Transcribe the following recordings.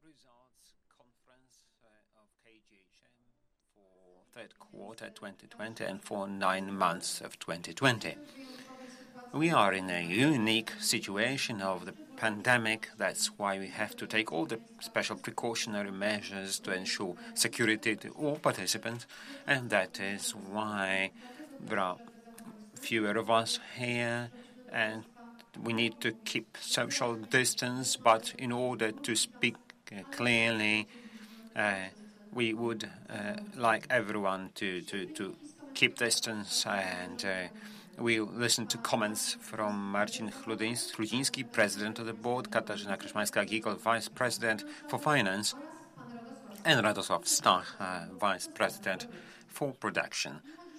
results conference of KGHM for third quarter 2020 and for 9 months of 2020. We are in a unique situation of the pandemic. That's why we have to take all the special precautionary measures to ensure security to all participants, and that is why there are fewer of us here, and we need to keep social distance, but in order to speak clearly, we would like everyone to keep distance, and we'll listen to comments from Marcin Chludziński, President of the Board, Katarzyna Kryszmańska-Gigol, Vice President for Finance, and Radosław Stach, Vice President for Production.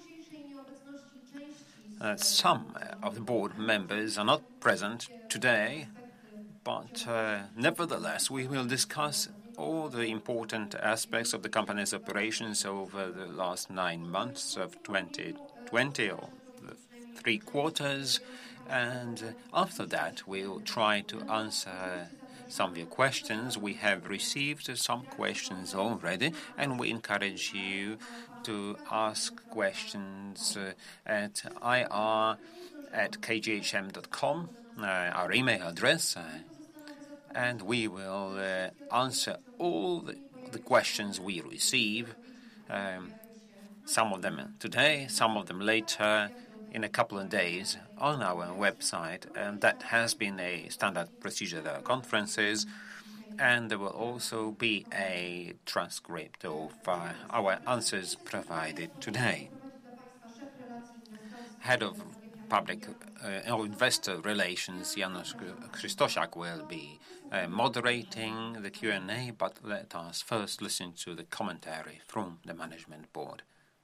Some of the board members are not present today, but nevertheless, we will discuss all the important aspects of the company's operations over the last 9 months of 2020, or the 3 quarters, and after that, we'll try to answer some of your questions. We have received some questions already, and we encourage you to ask questions at ir@kghm.com, our email address, and we will answer all the questions we receive, some of them today, some of them later, in a couple of days on our website, and that has been a standard procedure at our conferences, and there will also be a transcript of our answers provided today. Head of Public Investor Relations, Janusz Krzysztosiak, will be moderating the Q&A, but let us first listen to the commentary from the Management Board.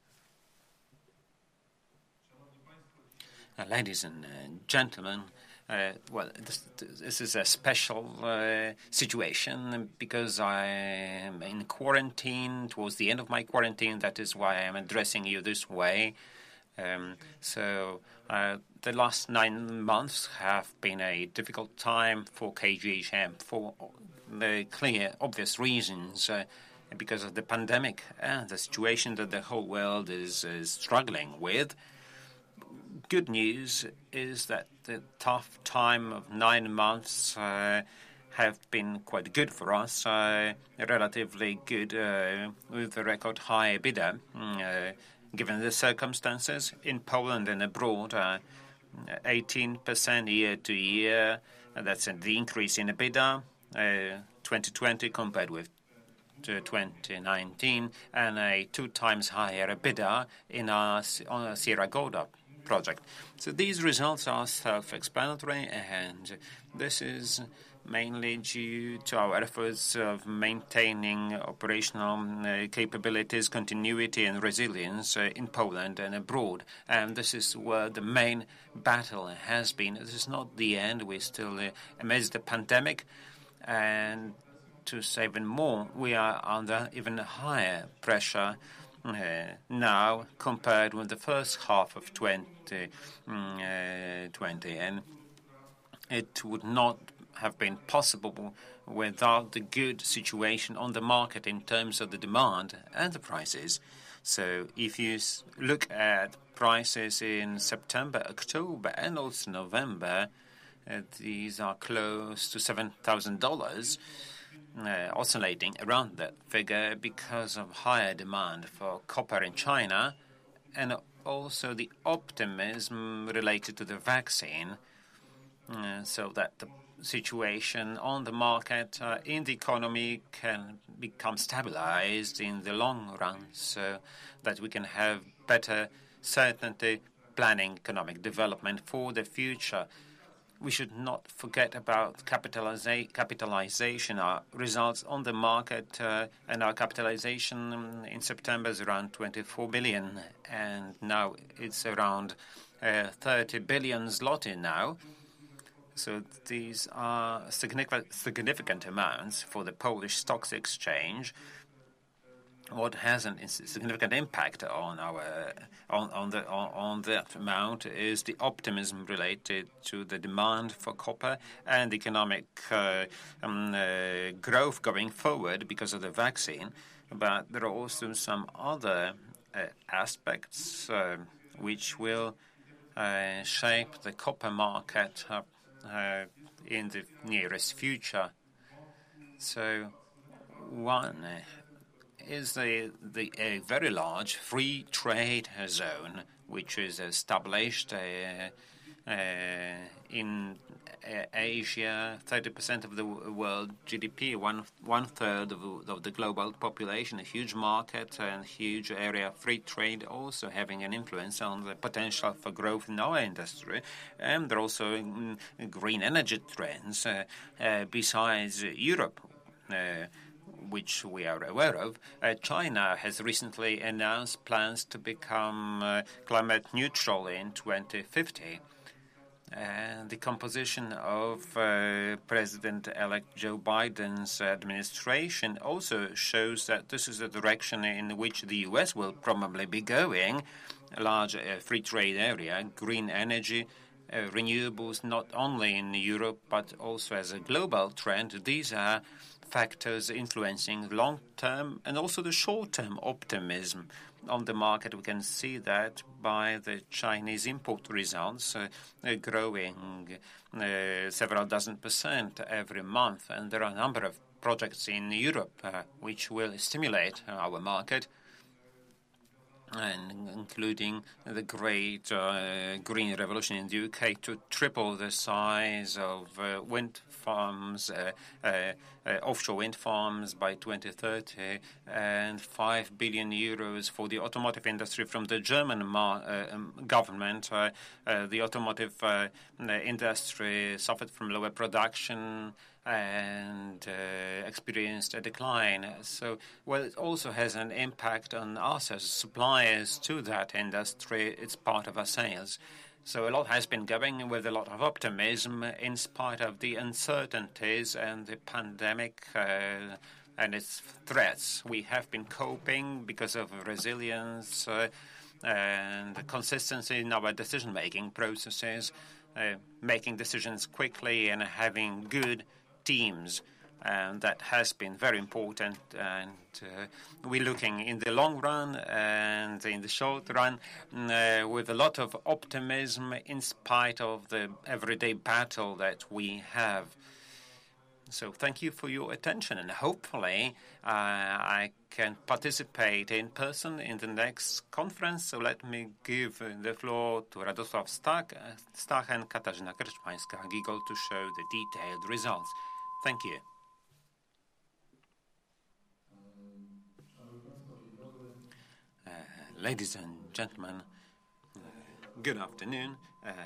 Ladies and gentlemen, this is a special situation because I am in quarantine, towards the end of my quarantine. That is why I am addressing you this way. The last 9 months have been a difficult time for KGHM for the clear, obvious reasons, because of the pandemic and the situation that the whole world is struggling with. Good news is that the tough time of 9 months have been quite good for us, relatively good, with a record high EBITDA, given the circumstances in Poland and abroad, 18% year to year. That's the increase in EBITDA, 2020 compared with 2019, and a 2 times higher EBITDA on a Sierra Gorda project. So these results are self-explanatory, and this is mainly due to our efforts of maintaining operational capabilities, continuity and resilience in Poland and abroad. And this is where the main battle has been. This is not the end. We're still amidst the pandemic, and to say even more, we are under even higher pressure now compared with the first half of 2020, and it would not have been possible without the good situation on the market in terms of the demand and the prices. So if you look at prices in September, October, and also November, these are close to $7,000. Oscillating around that figure because of higher demand for copper in China, and also the optimism related to the vaccine, so that the situation on the market in the economy can become stabilized in the long run, so that we can have better certainty planning economic development for the future. We should not forget about capitalization. Our results on the market and our capitalization in September is around 24 billion, and now it's around 30 billion zloty now. So these are significant amounts for the Polish Stock Exchange. what has a significant impact on our on that amount is the optimism related to the demand for copper and economic growth going forward because of the vaccine. But there are also some other aspects which will shape the copper market in the nearest future. So one is a very large free trade zone, which is established in Asia. 30% of the world GDP, one third of the global population, a huge market and huge area of free trade, also having an influence on the potential for growth in our industry. And there are also green energy trends besides Europe, which we are aware of. China has recently announced plans to become climate neutral in 2050. And the composition of President-elect Joe Biden's administration also shows that this is the direction in which the U.S. will probably be going. A large free trade area, green energy, renewables, not only in Europe but also as a global trend. These are factors influencing long-term and also the short-term optimism on the market. We can see that by the Chinese import results growing several dozen % every month. And there are a number of projects in Europe which will stimulate our market, and including the great green revolution in the UK to triple the size of wind farms, offshore wind farms by 2030, and 5 billion euros for the automotive industry from the German government. The automotive industry suffered from lower production and experienced a decline. So, well, it also has an impact on us as suppliers to that industry. It's part of our sales. So a lot has been going with a lot of optimism in spite of the uncertainties and the pandemic and its threats. We have been coping because of resilience and consistency in our decision-making processes, making decisions quickly and having good teams, and that has been very important. And we're looking in the long run and in the short run with a lot of optimism in spite of the everyday battle that we have. So thank you for your attention, and hopefully I can participate in person in the next conference. So let me give the floor to Radosław Stach and Katarzyna Krczmańska-Gigol to show the detailed results. Thank you. Ladies and gentlemen, good afternoon.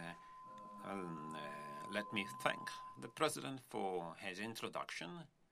Let me thank the President for his introduction.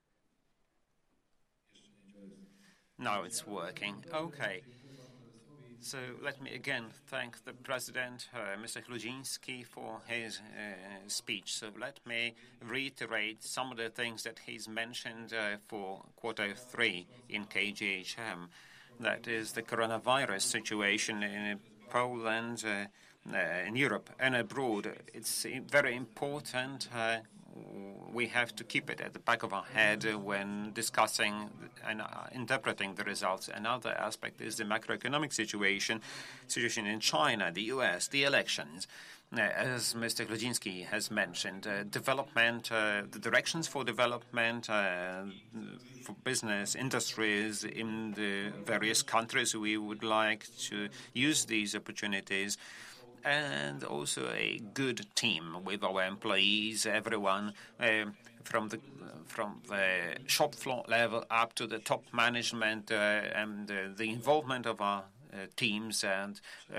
Now it's working. Okay. So let me again thank the President, Mr. Chludziński, for his speech. So let me reiterate some of the things that he's mentioned for Q3 in KGHM. That is the coronavirus situation in Poland, in Europe and abroad. It's very important. We have to keep it at the back of our head when discussing and interpreting the results. Another aspect is the macroeconomic situation in China, the US, the elections. As Mr. Chludziński has mentioned, development, the directions for development, for business, industries in the various countries, we would like to use these opportunities. And also a good team with our employees, everyone from the shop floor level up to the top management, and the involvement of our teams. And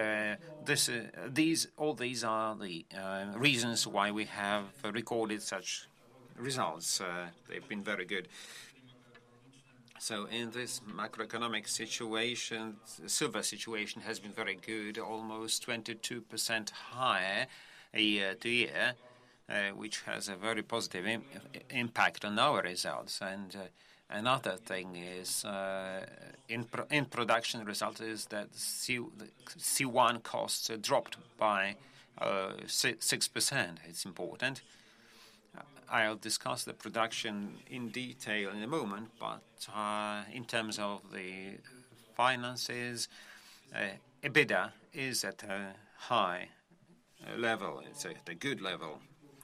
all these are the reasons why we have recorded such results. They've been very good. So in this macroeconomic situation, the silver situation has been very good, almost 22% higher year to year, which has a very positive impact on our results. And Another thing is in production result is that C1 costs dropped by 6%. It's important. I'll discuss the production in detail in a moment, but in terms of the finances, EBITDA is at a high level. It's at a good level.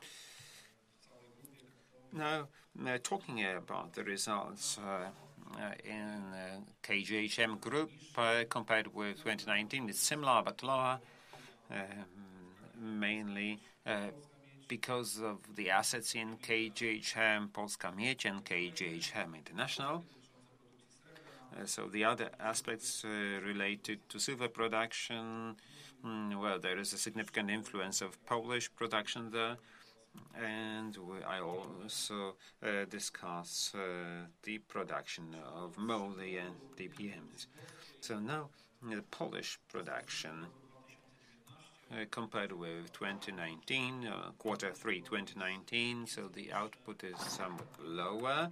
Now, talking about the results in KGHM Group compared with 2019, it's similar but lower, mainly because of the assets in KGHM Polska Miedź and KGHM International. So the other aspects related to silver production, well, there is a significant influence of Polish production there. And I also discuss the production of moly and DPMs. So now the Polish production compared with 2019, quarter 3 2019, so the output is somewhat lower.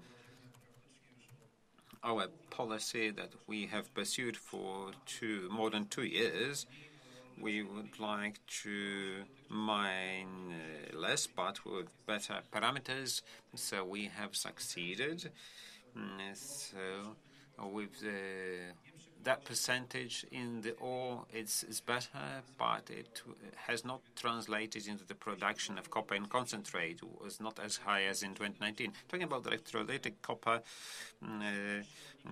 Our policy that we have pursued for more than 2 years, we would like to mine less but with better parameters, so we have succeeded. So with that percentage in the ore, it's better, but it has not translated into the production of copper in concentrate. It was not as high as in 2019. Talking about electrolytic copper and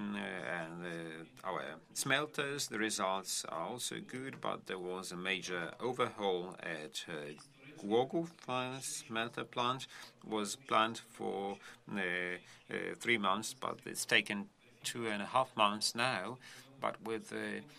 our smelters, the results are also good, but there was a major overhaul at Głogów smelter plant. Was planned for 3 months, but it's taken 2.5 months now. But with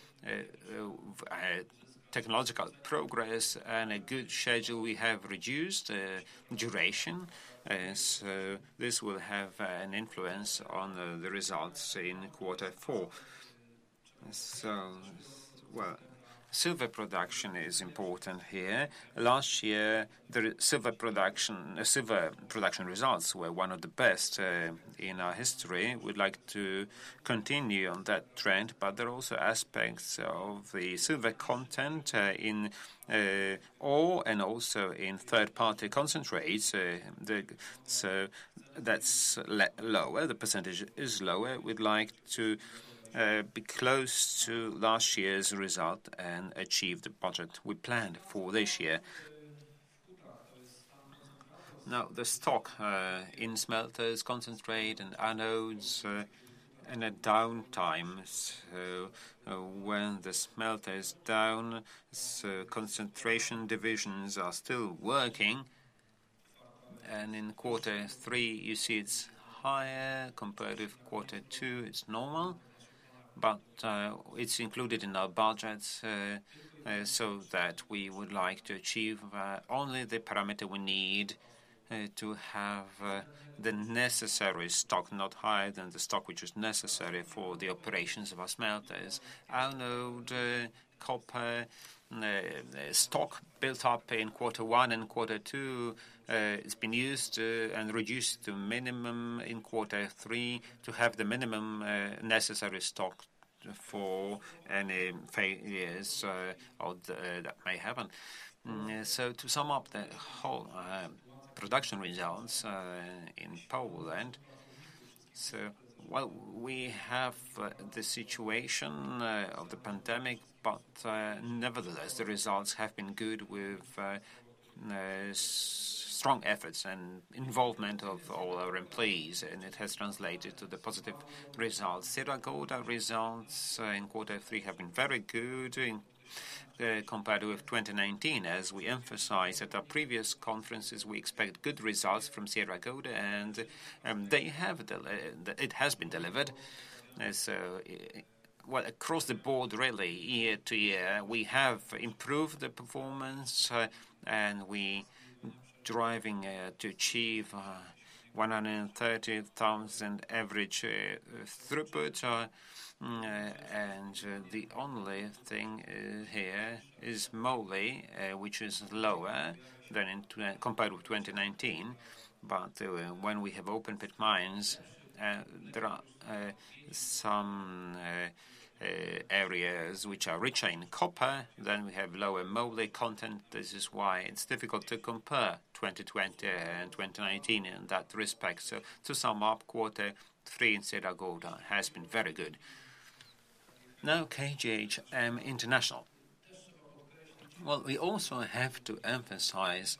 technological progress and a good schedule, we have reduced duration. So this will have an influence on the results in quarter 4. So, well, silver production is important here. Last year, the silver production results were one of the best in our history. We'd like to continue on that trend, but there are also aspects of the silver content in ore and also in third-party concentrates. So that's lower. The percentage is lower. We'd like to be close to last year's result and achieve the budget we planned for this year. Now, the stock in smelters, concentrate and anodes and a downtime. So when the smelter is down, so concentration divisions are still working. And in quarter 3, you see it's higher compared with quarter 2. It's normal. But it's included in our budgets so that we would like to achieve only the parameter we need to have the necessary stock, not higher than the stock which is necessary for the operations of our smelters. Anode, copper, stock built up in quarter 1 and quarter 2. It's been used and reduced to minimum in quarter 3 to have the minimum necessary stock for any failures that may happen. So to sum up the whole production results in Poland, so well, we have the situation of the pandemic, but nevertheless the results have been good with strong efforts and involvement of all our employees, and it has translated to the positive results. Sierra Gorda results in quarter 3 have been very good compared with 2019. As we emphasized at our previous conferences, we expect good results from Sierra Gorda, and it has been delivered. So, well, across the board, really, year to year, we have improved the performance, and we driving to achieve 130,000 average throughput. And the only thing here is moly, which is lower than compared with 2019. But when we have open pit mines There are some areas which are richer in copper. Then we have lower moly content. This is why it's difficult to compare 2020 and 2019 in that respect. So to sum up, quarter 3 in Sierra Gorda has been very good. Now KGHM International. Well, we also have to emphasize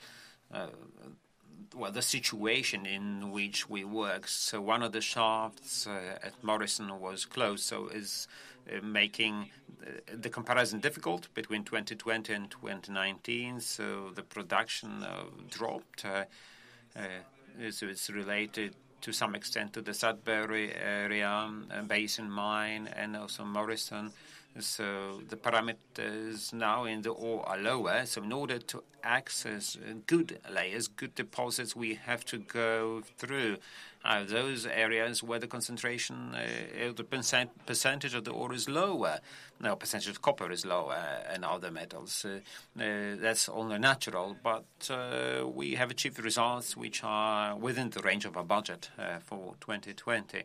the situation in which we work. So one of the shafts at Morrison was closed, so is making the comparison difficult between 2020 and 2019. So the production dropped. So it's related to some extent to the Sudbury area, Basin Mine, and also Morrison. So the parameters now in the ore are lower. So in order to access good layers, good deposits, we have to go through those areas where the concentration, the percentage of the ore is lower. No, percentage of copper is lower and other metals. That's only natural, but we have achieved results which are within the range of our budget for 2020.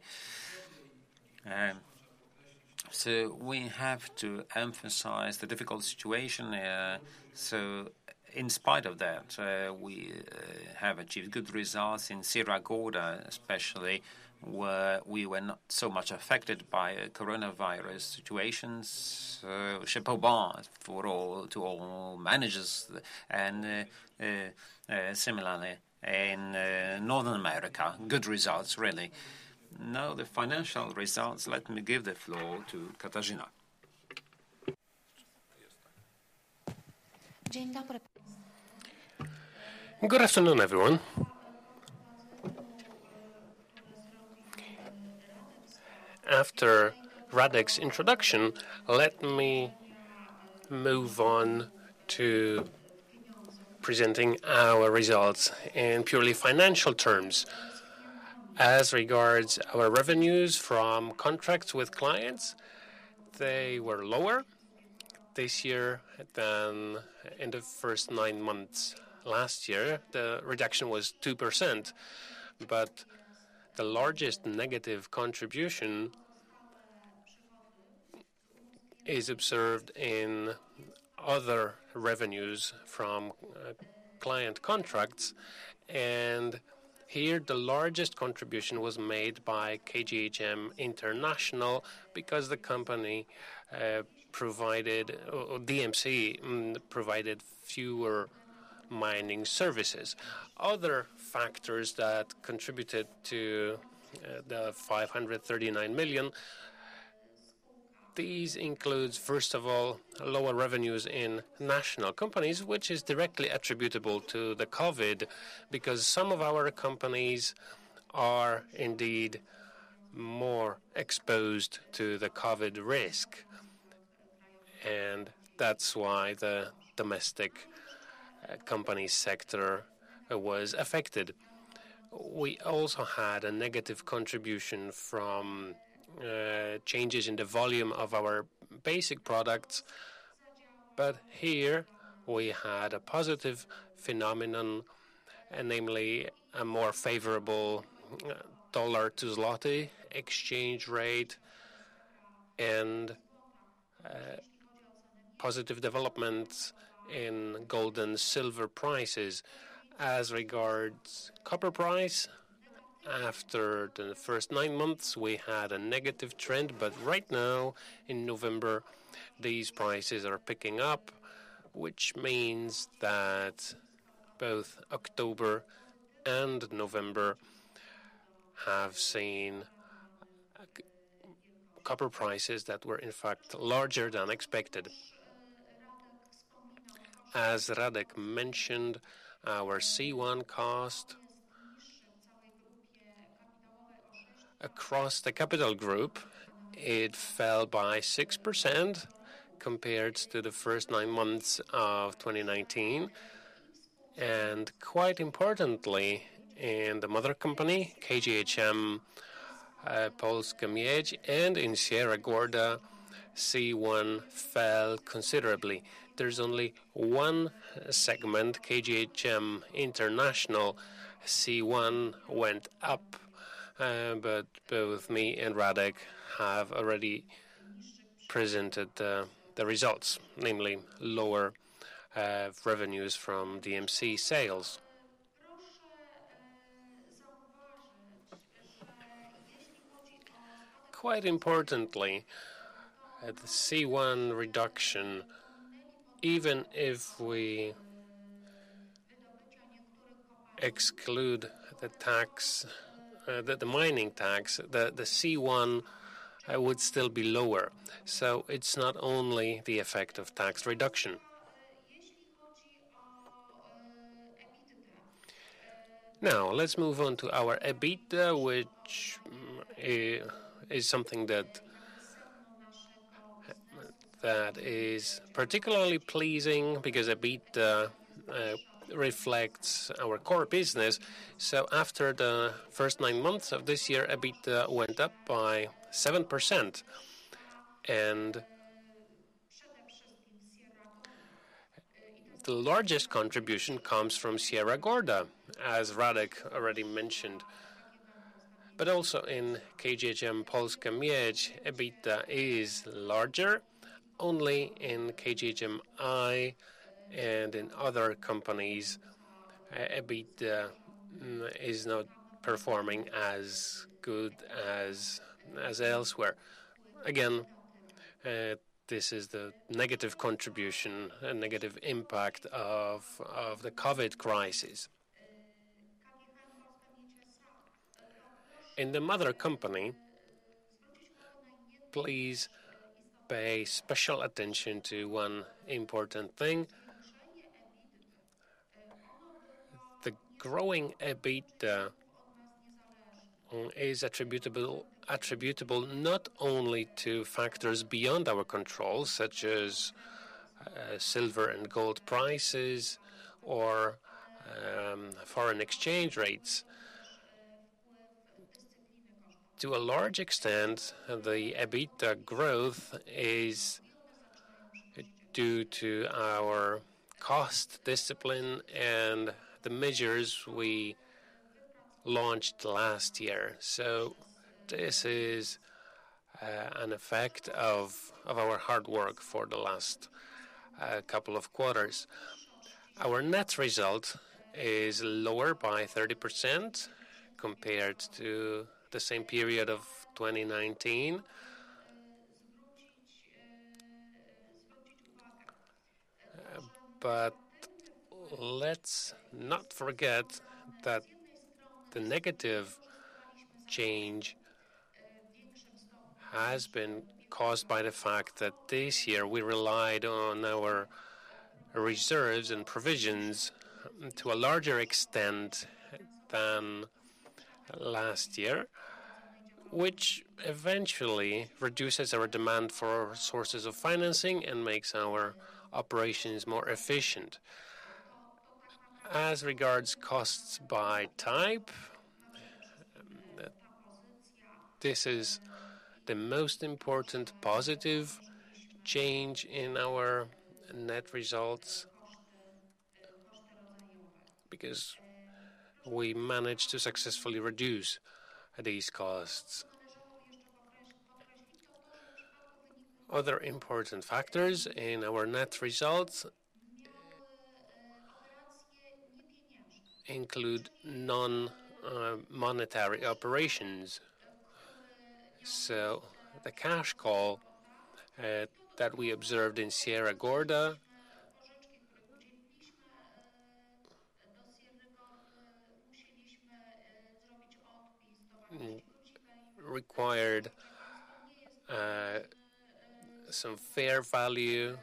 So we have to emphasize the difficult situation. So in spite of that, we have achieved good results in Sierra Gorda, especially where we were not so much affected by coronavirus situations. Chapeau bas to all managers, and similarly in Northern America, good results really. Now the financial results, let me give the floor to Katarzyna. Good afternoon, everyone. After Radek's introduction, let me move on to presenting our results in purely financial terms. As regards our revenues from contracts with clients, they were lower this year than in the first 9 months last year. The reduction was 2%, but the largest negative contribution is observed in other revenues from client contracts, and here, the largest contribution was made by KGHM International because the company DMC provided fewer mining services. Other factors that contributed to the 539 million, these includes, first of all, lower revenues in national companies, which is directly attributable to the COVID, because some of our companies are indeed more exposed to the COVID risk. And that's why the domestic company sector was affected. We also had a negative contribution from changes in the volume of our basic products, but here we had a positive phenomenon, namely a more favorable dollar to zloty exchange rate and positive developments in gold and silver prices. As regards copper price, after the first 9 months, we had a negative trend, but right now, in November, these prices are picking up, which means that both October and November have seen copper prices that were, in fact, larger than expected. As Radek mentioned, our C1 cost across the capital group, it fell by 6% compared to the first 9 months of 2019. And quite importantly, in the mother company, KGHM Polska Miedź, and in Sierra Gorda, C1 fell considerably. There's only one segment, KGHM International, C1 went up but both me and Radek have already presented the results, namely lower revenues from DMC sales. Quite importantly, the C1 reduction, even if we exclude the tax, the mining tax, the C1 would still be lower. So it's not only the effect of tax reduction. Now, let's move on to our EBITDA, which is something that is particularly pleasing because EBITDA reflects our core business. So after the first 9 months of this year, EBITDA went up by 7%. And the largest contribution comes from Sierra Gorda, as Radek already mentioned. But also in KGHM Polska Miedź, EBITDA is larger. Only in KGHM-I and in other companies, EBITDA is not performing as good as elsewhere. Again, this is the negative contribution and negative impact of the COVID crisis. In the mother company, please pay special attention to one important thing. The growing EBITDA is attributable not only to factors beyond our control, such as silver and gold prices or foreign exchange rates. To a large extent, the EBITDA growth is due to our cost discipline and the measures we launched last year. So this is an effect of our hard work for the last couple of quarters. Our net result is lower by 30% compared to the same period of 2019. But let's not forget that the negative change has been caused by the fact that this year we relied on our reserves and provisions to a larger extent than last year, which eventually reduces our demand for sources of financing and makes our operations more efficient. As regards costs by type, this is the most important positive change in our net results because we managed to successfully reduce these costs. Other important factors in our net results include non-monetary operations. So the cash call that we observed in Sierra Gorda required some fair value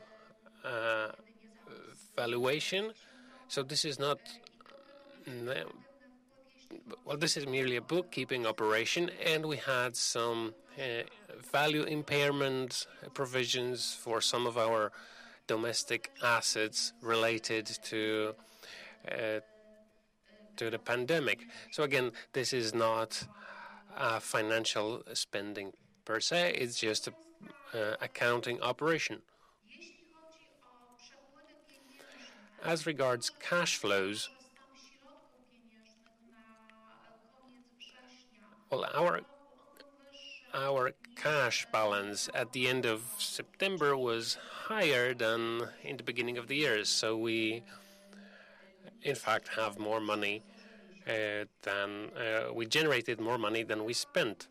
valuation. So this is not, well, this is merely a bookkeeping operation, and we had some value impairment provisions for some of our domestic assets related to the pandemic. So again, this is not financial spending per se, it's just an accounting operation. As regards cash flows, Well, our cash balance at the end of September was higher than in the beginning of the year. So we, in fact, have more money we generated more money than we spent.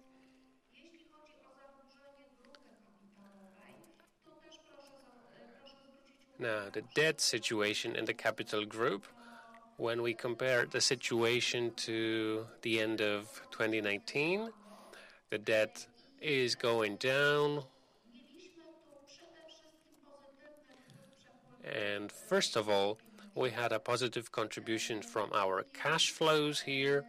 Now, the debt situation in the capital group, when we compare the situation to the end of 2019, the debt is going down. And first of all, we had a positive contribution from our cash flows here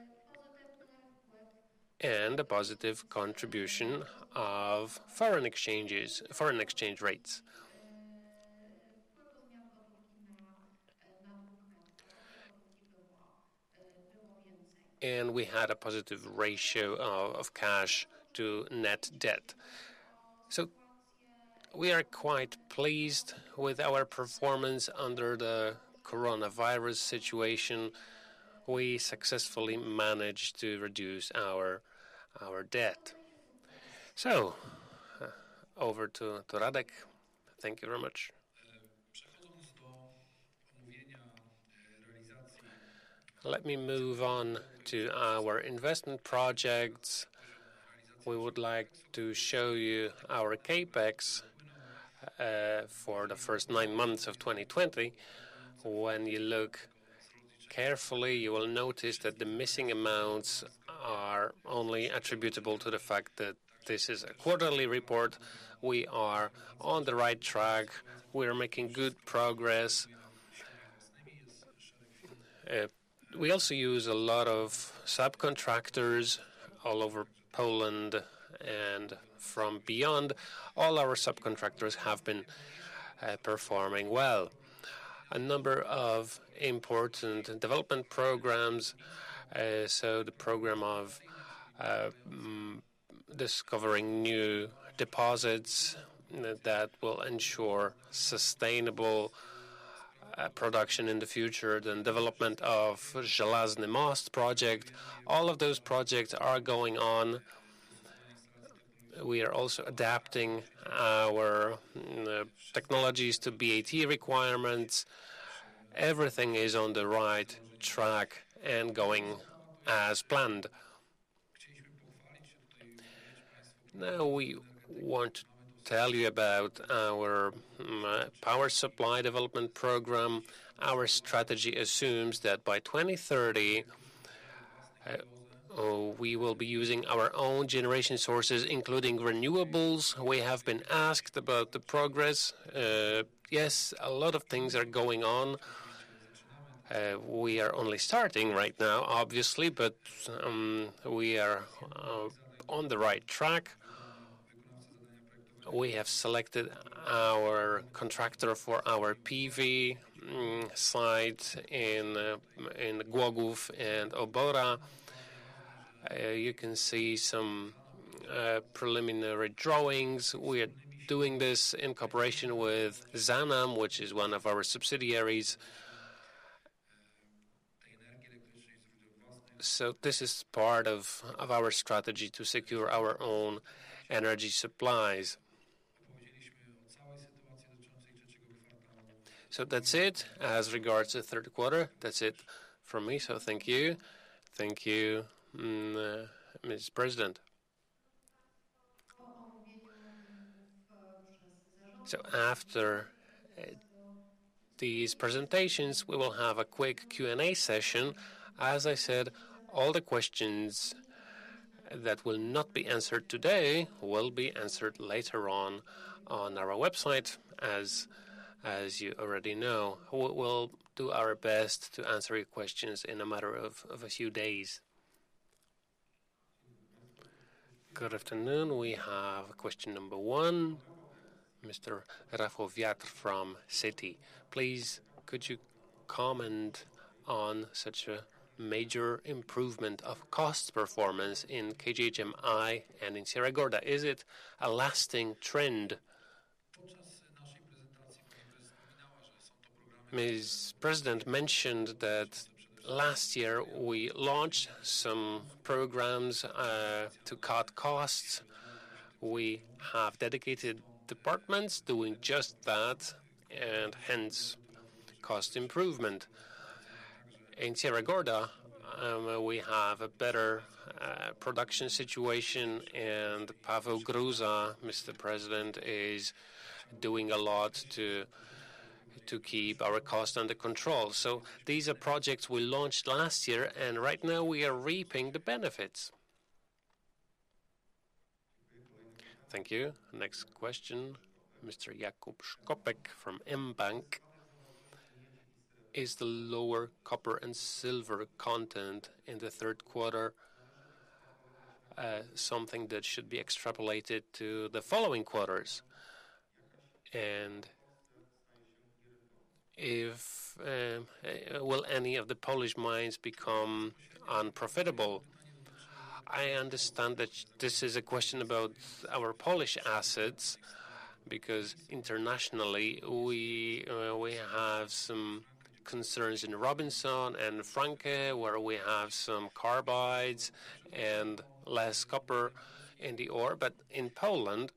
and a positive contribution of foreign exchange rates. And we had a positive ratio of cash to net debt. So we are quite pleased with our performance under the coronavirus situation. We successfully managed to reduce our debt. So, over to Radek. Thank you very much. Let me move on to our investment projects. We would like to show you our capex for the first 9 months of 2020. When you look carefully, you will notice that the missing amounts are only attributable to the fact that this is a quarterly report. We are on the right track. We are making good progress. We also use a lot of subcontractors all over Poland and from beyond. All our subcontractors have been performing well. A number of important development programs, so the program of discovering new deposits that will ensure sustainable production in the future, the development of Żelazny Most project. All of those projects are going on. We are also adapting our technologies to BAT requirements. Everything is on the right track and going as planned. Now we want to tell you about our power supply development program. Our strategy assumes that by 2030, we will be using our own generation sources, including renewables. We have been asked about the progress. Yes, a lot of things are going on. We are only starting right now, obviously, but we are on the right track. We have selected our contractor for our PV site in Głogów and Obora. You can see some preliminary drawings. We are doing this in cooperation with Zanam, which is one of our subsidiaries. So this is part of our strategy to secure our own energy supplies. So that's it as regards the third quarter. That's it from me. So thank you. Thank you, Ms. President. So after these presentations, we will have a quick Q&A session. As I said, all the questions that will not be answered today will be answered later on our website, as you already know. We'll do our best to answer your questions in a matter of a few days. Good afternoon. We have question number 1. Mr. Rafał Wiatr from Citi. Please, could you comment on such a major improvement of cost performance in KGHM-I and in Sierra Gorda? Is it a lasting trend? Ms. President mentioned that Last year, we launched some programs to cut costs. We have dedicated departments doing just that, and hence cost improvement. In Sierra Gorda, we have a better production situation, and Paweł Gruza, Mr. President, is doing a lot to keep our costs under control. So these are projects we launched last year, and right now we are reaping the benefits. Thank you. Next question, Mr. Jakub Szkopek from mBank. Is the lower copper and silver content in the third quarter something that should be extrapolated to the following quarters? And if will any of the Polish mines become unprofitable? I understand that this is a question about our Polish assets, because internationally we have some concerns in Robinson and Franke, where we have some carbides and less copper in the ore. But in Poland,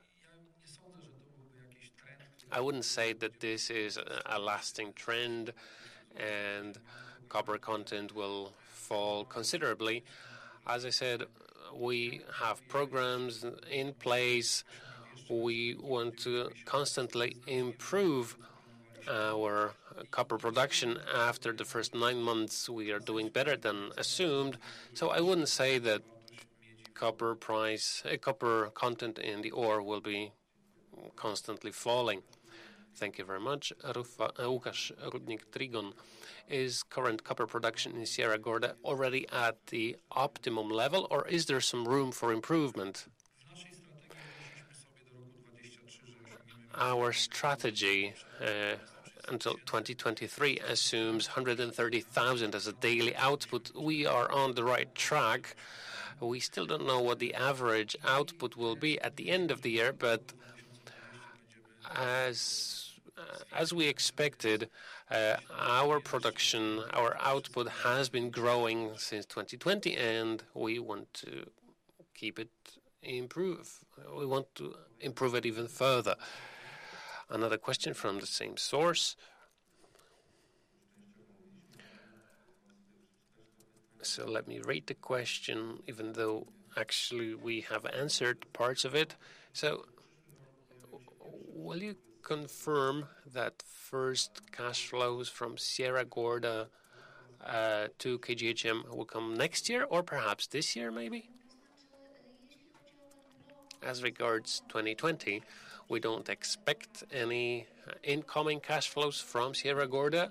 I wouldn't say that this is a lasting trend and copper content will fall considerably. As I said, we have programs in place. We want to constantly improve our copper production. After the first 9 months, we are doing better than assumed. So I wouldn't say that copper content in the ore will be constantly falling. Thank you very much. Łukasz Rudnik-Trigon, is current copper production in Sierra Gorda already at the optimum level, or is there some room for improvement? Our strategy until 2023 assumes 130,000 as a daily output. We are on the right track. We still don't know what the average output will be at the end of the year, but as we expected, our production, our output has been growing since 2020, and we want to keep it improve. We want to improve it even further. Another question from the same source. So let me read the question, even though actually we have answered parts of it. So will you confirm that first cash flows from Sierra Gorda to KGHM will come next year, or perhaps this year maybe? As regards 2020, we don't expect any incoming cash flows from Sierra Gorda,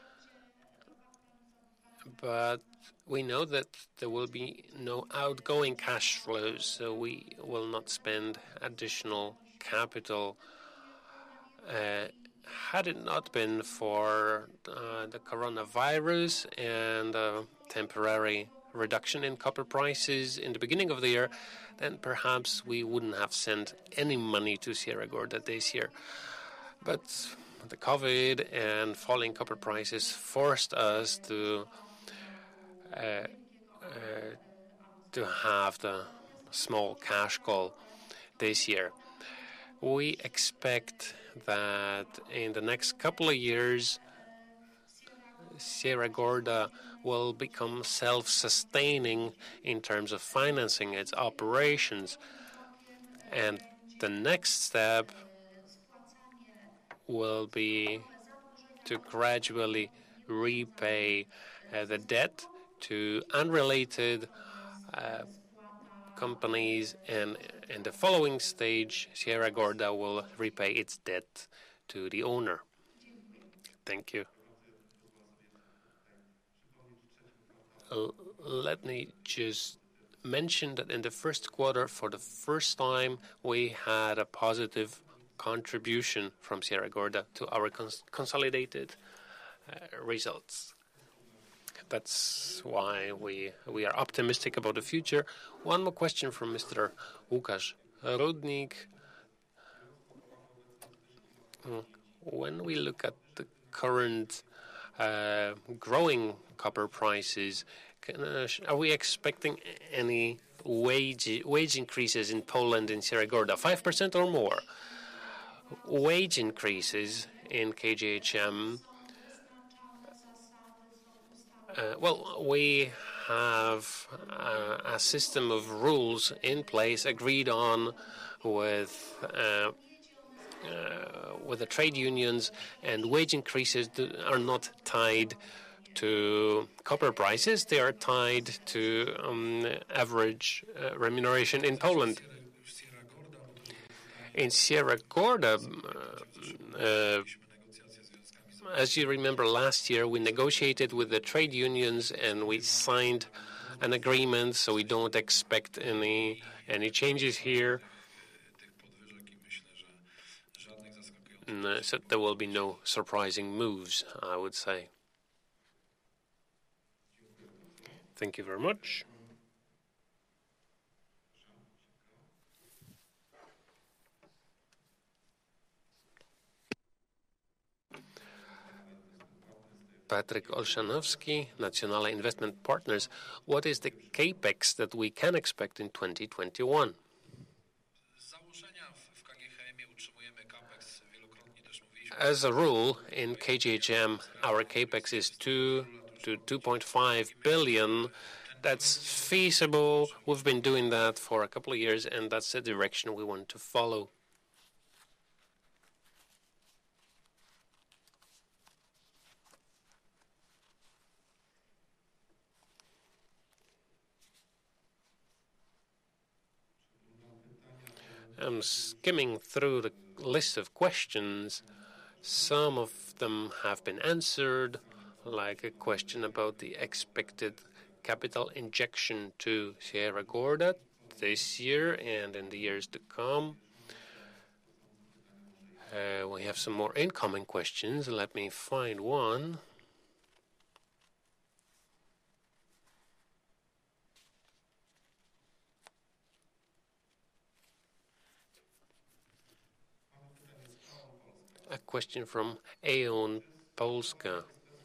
but we know that there will be no outgoing cash flows, so we will not spend additional capital. Had it not been for the coronavirus and temporary reduction in copper prices in the beginning of the year, then perhaps we wouldn't have sent any money to Sierra Gorda this year. But the COVID and falling copper prices forced us to have the small cash call this year. We expect that in the next couple of years, Sierra Gorda will become self-sustaining in terms of financing its operations. And the next step will be to gradually repay the debt to unrelated companies, and in the following stage, Sierra Gorda will repay its debt to the owner. Thank you. Let me just mention that in the first quarter, for the first time, we had a positive contribution from Sierra Gorda to our consolidated results. That's why we are optimistic about the future. One more question from Mr. Łukasz Rudnik. When we look at the current growing copper prices, are we expecting any wage increases in Poland in Sierra Gorda, 5% or more? Wage increases in KGHM. Well, we have a system of rules in place agreed on with the trade unions, and wage increases are not tied to copper prices. They are tied to average remuneration in Poland. In Sierra Gorda, as you remember, last year we negotiated with the trade unions and we signed an agreement, so we don't expect any changes here. So there will be no surprising moves, I would say. Thank you very much. Patryk Olszanowski, National Investment Partners. What is the capex that we can expect in 2021? As a rule, in KGHM, our capex is 2 to 2.5 billion. That's feasible. We've been doing that for a couple of years, and that's the direction we want to follow. I'm skimming through the list of questions. Some of them have been answered, like a question about the expected capital injection to Sierra Gorda this year and in the years to come. We have some more incoming questions. Let me find one. A question from Aeon Polska.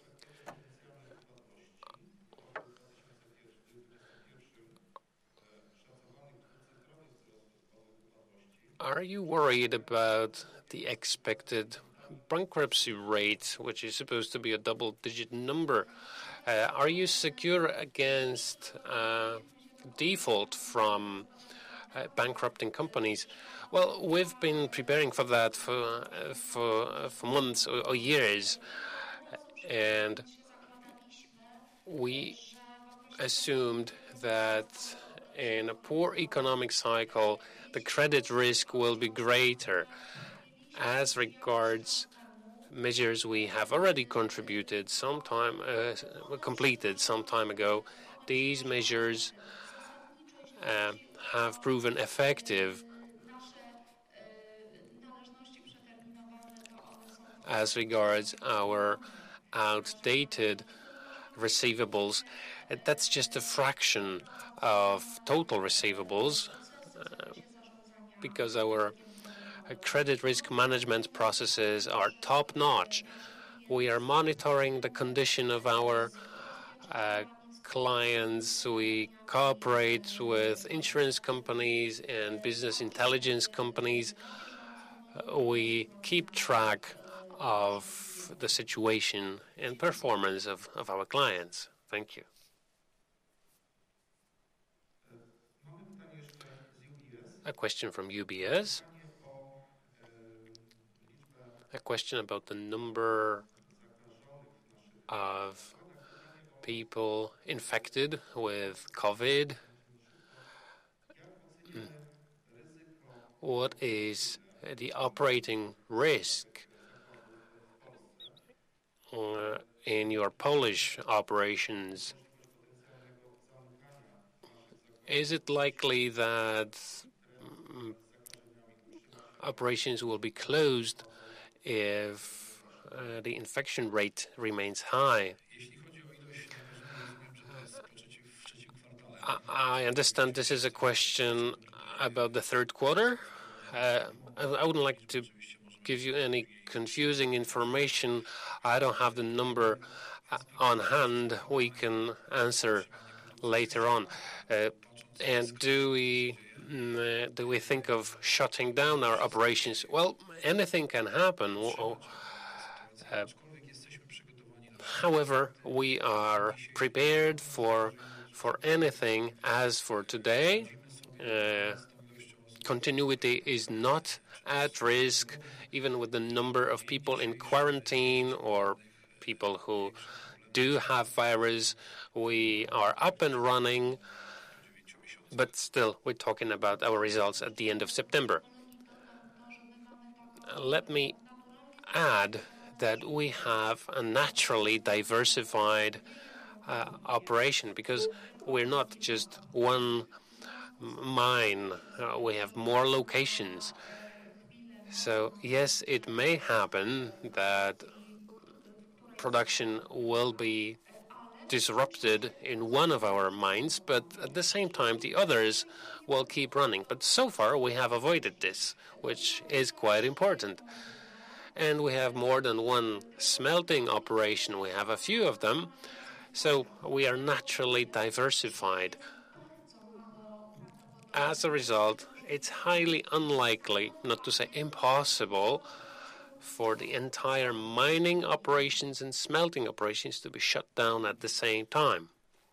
Are you worried about the expected bankruptcy rate, which is supposed to be a double-digit number? Are you secure against default from bankrupting companies? Well, we've been preparing for that for months or years, and we assumed that in a poor economic cycle, the credit risk will be greater. As regards measures we have already completed some time ago, these measures have proven effective. As regards our outdated receivables, that's just a fraction of total receivables because our credit risk management processes are top-notch. We are monitoring the condition of our clients. We cooperate with insurance companies and business intelligence companies. We keep track of the situation and performance of our clients. Thank you. A question from UBS. A question about the number of people infected with COVID. What is the operating risk in your Polish operations? Is it likely that operations will be closed if the infection rate remains high? I understand this is a question about the third quarter. I wouldn't like to give you any confusing information. I don't have the number on hand. We can answer later on. And do we think of shutting down our operations? Well, anything can happen. However, we are prepared for anything. As for today, continuity is not at risk, even with the number of people in quarantine or people who do have virus. We are up and running, but still, we're talking about our results at the end of September. Let me add that we have a naturally diversified operation, because we're not just one mine. We have more locations. So, yes, it may happen that production will be disrupted in one of our mines, but at the same time, the others will keep running. But so far, we have avoided this, which is quite important. And we have more than one smelting operation. We have a few of them. So we are naturally diversified. As a result, it's highly unlikely, not to say impossible, for the entire mining operations and smelting operations to be shut down at the same time.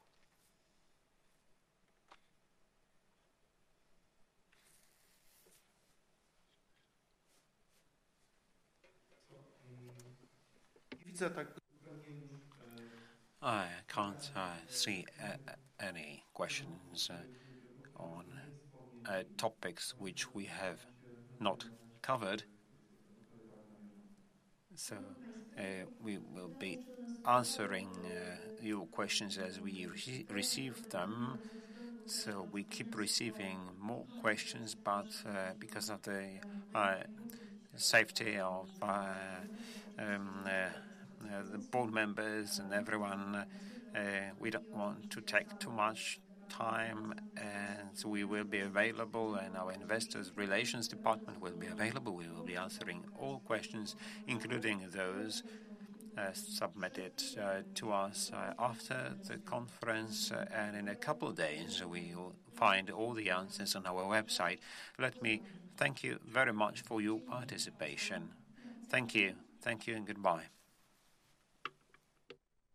I can't see any questions on topics which we have not covered. So we will be answering your questions as we receive them. So we keep receiving more questions, but because of the safety of the board members and everyone, we don't want to take too much time, and so we will be available, and our investors relations department will be available. We will be answering all questions, including those submitted to us after the conference, and in a couple of days we will find all the answers on our website. Let me thank you very much for your participation. Thank you and goodbye.